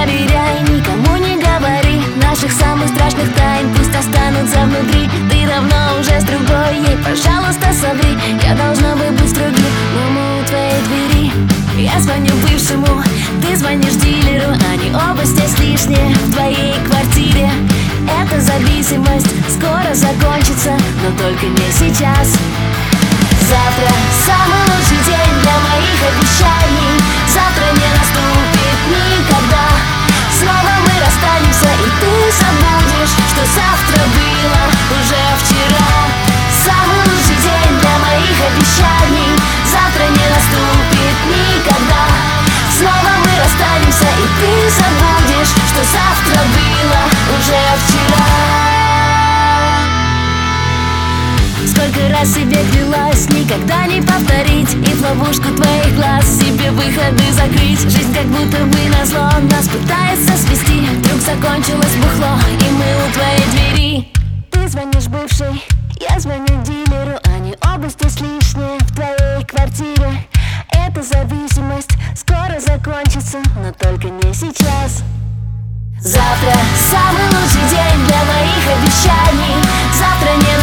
доверяй, никому не говори наших самых страшных тайн, пусть останутся внутри. Ты давно уже с другой, ей, пожалуйста, соври. Я должна бы быть строгим, но мы у твоей двери. Я звоню бывшему, ты звонишь дилеру, они оба здесь лишние в твоей квартире. Эта зависимость скоро закончится, но только не сейчас. Завтра самый лучший день для моих обещаний. Завтра не наступит никогда. Снова мы расстанемся, и ты забудешь, что завтра было уже вчера. Самый лучший день для моих обещаний. Завтра не наступит никогда. Снова мы расстанемся, и ты забудешь, что завтра было уже вчера. Сколько раз себе клялась никогда не повторить, и в ловушку твоих глаз себе выходы закрыть. Жизнь как будто бы назло нас пытается свести. Вдруг закончилось бухло, и мы у твоей двери. Ты звонишь бывшей, я звоню дилеру, они оба здесь лишние в твоей квартире. Эта зависимость скоро закончится, но только не сейчас. Завтра самый лучший день для моих обещаний. Завтра не